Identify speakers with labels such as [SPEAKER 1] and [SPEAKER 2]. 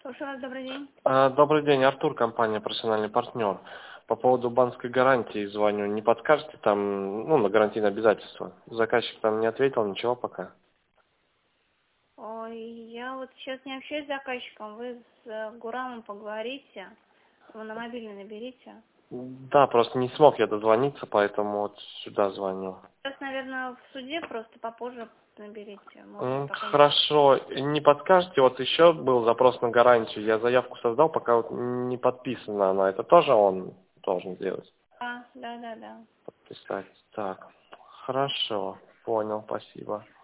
[SPEAKER 1] Слушаю вас, добрый день.
[SPEAKER 2] Добрый день, Артур, компания «Профессиональный партнер». По поводу банковской гарантии звоню. Не подскажете там, на гарантийные обязательства? Заказчик там не ответил, ничего пока.
[SPEAKER 1] Ой, я вот сейчас не общаюсь с заказчиком. Вы с Гурамом поговорите. Его на мобильный наберите.
[SPEAKER 2] Да, просто не смог я дозвониться, поэтому вот сюда звоню.
[SPEAKER 1] Сейчас, наверное, в суде, просто попозже наберите. Может, пока не...
[SPEAKER 2] Хорошо. Не подскажете, вот еще был запрос на гарантию. Я заявку создал, пока вот не подписана она. Это тоже он должен сделать?
[SPEAKER 1] Да.
[SPEAKER 2] Подписать. Так, хорошо. Понял, спасибо.